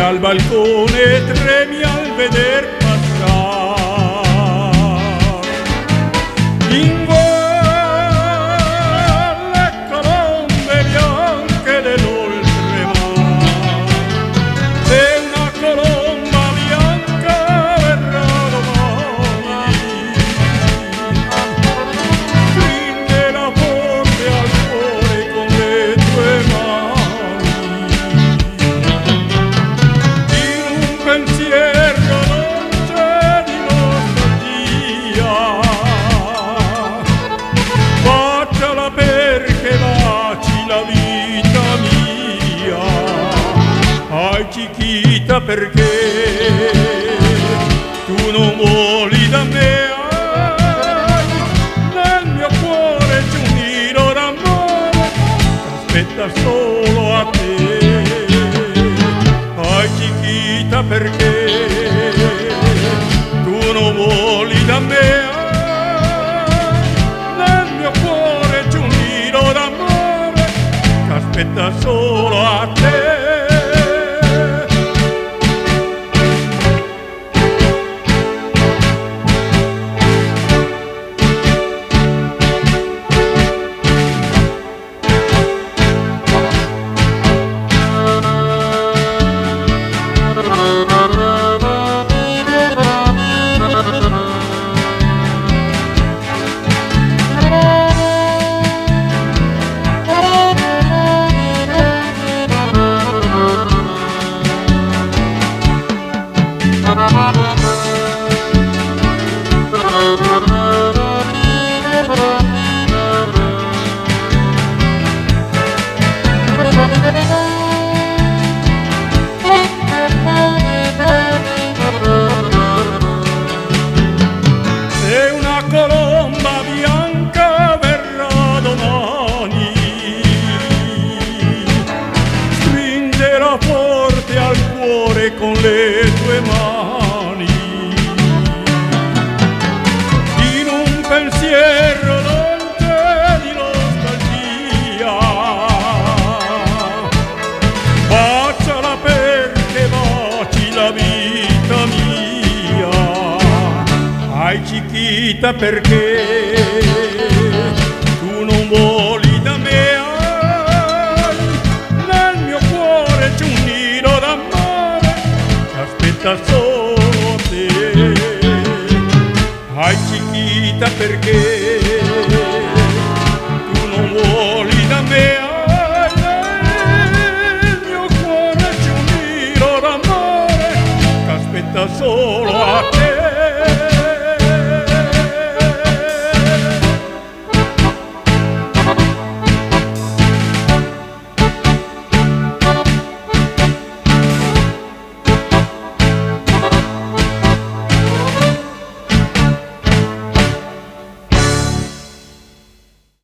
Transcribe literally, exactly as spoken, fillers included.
al balcone tremi al veder passar in vol le colombe bianche dell'oltremar. Se una colomba bianca verrà domani, stringela forte al cuore con le tue mani. In un pensiero dolce di nostalgia, baciala perché baci la vita mia. Ai chiquita, perché tu non vuoli da me. Ai, nel mio cuore c'è un nido d'amore che aspetta solo a te. Ai chiquita, perché tu non vuoli da me. Ai, nel mio cuore c'è un nido d'amore che aspetta solo a te. Se una colomba bianca verrà domani, stringela forte al cuore con le tue mani. In un pensiero dolce di nostalgia, baciala perché baci la vita mia. Ai chiquita, perché